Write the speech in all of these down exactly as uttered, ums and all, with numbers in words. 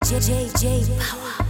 J J Power.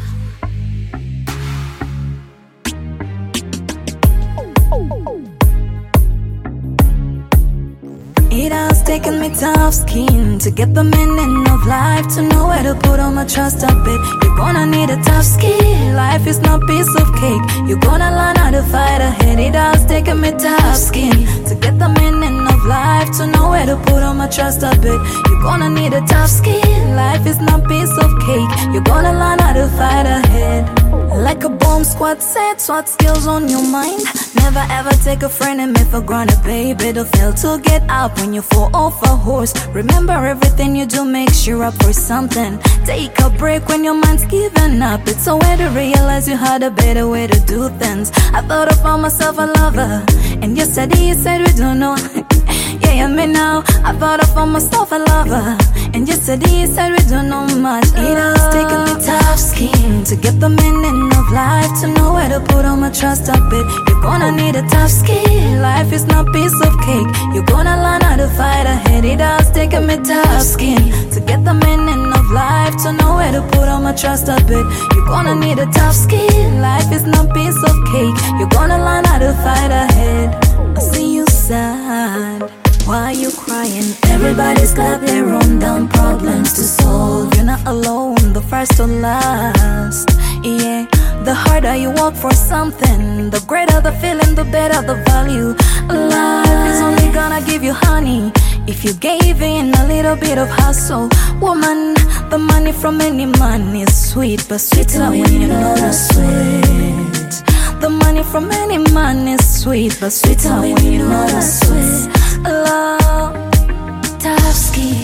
It has taken me tough skin to get the meaning of life, to know where to put all my trust up it. You're gonna need a tough skin. Life is not piece of cake. You're gonna learn how to fight ahead. It has taken me tough skin to get the meaning of life, to know where to put all my trust up it. You're gonna need a tough skin. Life is not piece of cake. You're gonna learn how to fight ahead. Like a bomb squad set, SWAT skills on your mind. Never ever take a friend and me for granted, baby. Don't fail to get up when you fall off a horse. Remember everything you do makes you up for something. Take a break when your mind's giving up. It's a way to realize you had a better way to do things. I thought I found myself a lover, and yesterday you said we don't know. Yeah, yeah, me now. I thought I found myself a lover, and yesterday you said we don't know much. It has taken me tough skin to get the meaning of life, to know where to put all my trust up it. You're gonna need a tough skin. Life is not piece of cake. You're gonna learn how to fight ahead. It has taken me tough skin to get the meaning of life, to know where to put all my trust up it. You're gonna need a tough skin. Life is not piece of cake. You're gonna learn how to fight ahead. I see you sad. Why are you crying? Everybody's got their own damn problems to solve. You're not alone, the first or last. Yeah, the harder you work for something, the greater the feeling, the better the value. Life is only gonna give you honey if you gave in a little bit of hustle. Woman, the money from any man is sweet, but sweeter when you know the sweet. The money from any man is sweet, but sweeter when you know the sweet. Love, tough skin.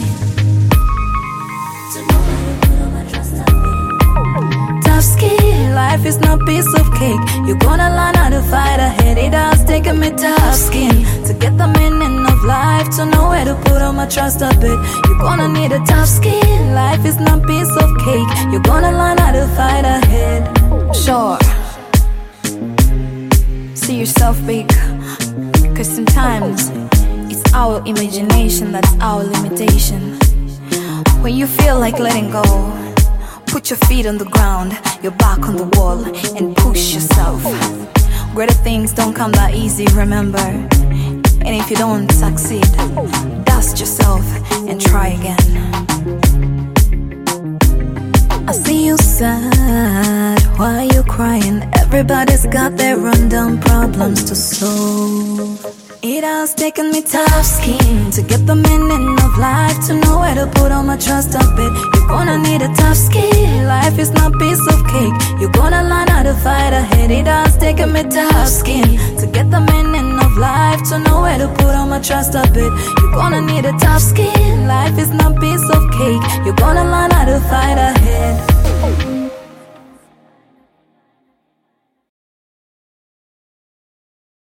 Tough skin. Life is not piece of cake. You're gonna learn how to fight ahead. It has taken me tough skin to get the meaning of life, to know where to put all my trust up it. You're gonna need a tough skin. Life is not piece of cake. You're gonna learn how to fight ahead. Sure, see yourself big, cause sometimes it's our imagination that's our limitation. When you feel like letting go, put your feet on the ground, your back on the wall, and push yourself. Greater things don't come that easy, remember. And if you don't succeed, dust yourself and try again. I see you sad. Why are you crying? Everybody's got their rundown problems to solve. It has taken me tough skin to get the meaning of life, to know where to put all my trust up it. You're gonna need a tough skin. Life is not piece of cake. You're gonna learn how to fight ahead. It has taken me tough skin to get the meaning of life, to know where to put all my trust up it. You're gonna need a tough skin. Life is not piece of cake. You're gonna learn how to fight ahead.